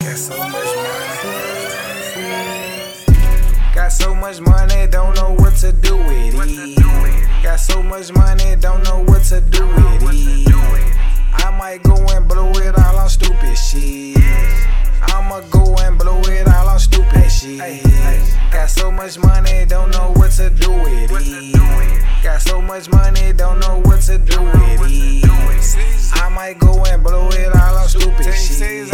Got so much money, don't know what to do with it. Got so much money, don't know what to do with it. I might go and blow it all on stupid shit. I'ma go and blow it all on stupid shit. Got so much money, don't know what to do with it. Got so much money, don't know what to do with it. I might go and blow it all on stupid shit.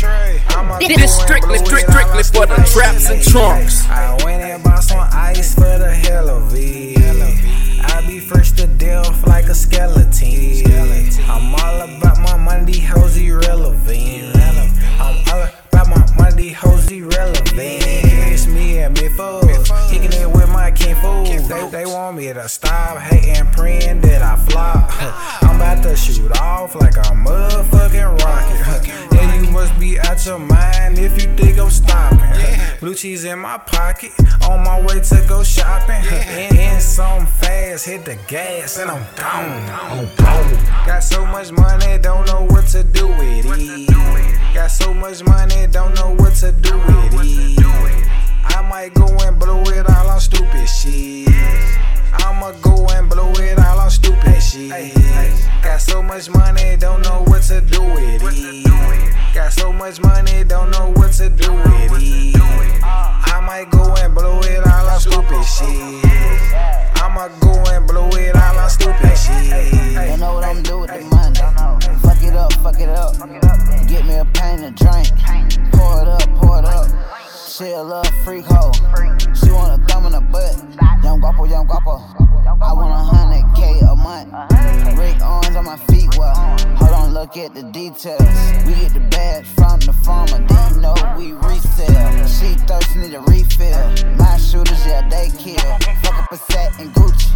This strictly for the traps and trunks. I went and bought some ice for the hell of it. I be first to death like a skeleton. I'm all about my money, these hoes irrelevant. I'm all about my money, these hoes irrelevant. It's me and me foes, kicking it with my kinfolk. They want me to stop hating, praying that I flop. I'm about to shoot off like a motherfucking rocket. Yeah, you must be out your mind if you think I'm stopping. Blue cheese in my pocket, on my way to go shopping. In some fast, hit the gas and I'm gone. Got so much money, don't know what to do with it. Got so much money, don't know what to do with it. I might go and blow it all on stupid shit. I'ma go and blow it all on stupid shit. Got so much money, don't know what to do with it. Got so much money, don't know what to do with it. I might go and blow it all on stupid shit. I'ma go and blow it all on stupid shit. Don't know what I'ma do with the money. Fuck it up. Get me a pain to drink. Pour it up. She a little freak hoe. She want a thumb in her butt. Young guapo. I want 100K a month. Rick Owens on my feet, well. Hold on, look at the details. We get the bag from the farmer, didn't know we resell. She thirsty, need a refill. My shooters, yeah, they kill. Fuck up a set and Gucci.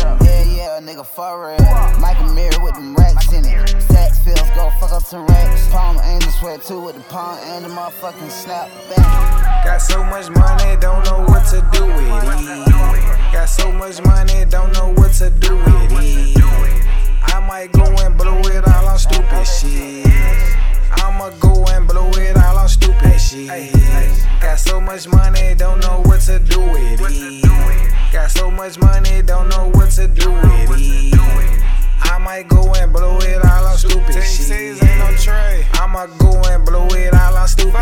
Yeah, nigga, for real. Michael Mirror with them racks in it. Sex feels, go fuck up some racks. Palm Angel sweat too with the palm and the motherfucking snap back. Got so much money, don't know what to do with it. Got so much money, don't know what to do with it. I might go and blow it all on stupid shit. I'ma go and blow it all on stupid shit. Got so much money, don't know what to do with it. Got so much money, don't know what to do with it. I might go and blow it all on stupid shit. I'ma go and blow it all on stupid shit.